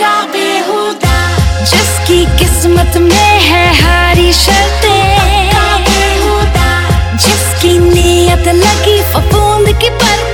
बेहुदा। जिसकी किस्मत में है हारी शर्तें, बेहुदा। जिसकी नीयत लगी फफूंद की परतें।